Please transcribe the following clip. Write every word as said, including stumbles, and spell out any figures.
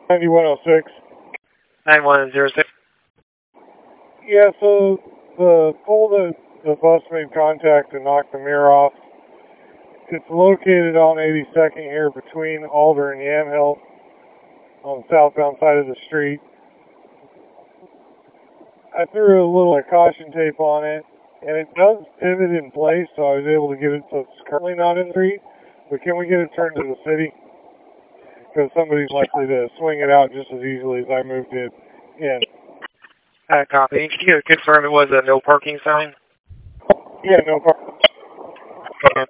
ninety-one oh six. ninety-one oh six. Yeah, so the pole that the bus made contact and knocked the mirror off, it's located on eighty-second here between Alder and Yamhill on the southbound side of the street. I threw a little uh, caution tape on it, and it does pivot in place, so I was able to get it so it's currently not in the street. But can we get it turned to the city? Because somebody's likely to swing it out just as easily as I moved it in. Uh, copy. Can you confirm it was a no parking sign? Yeah, no problem.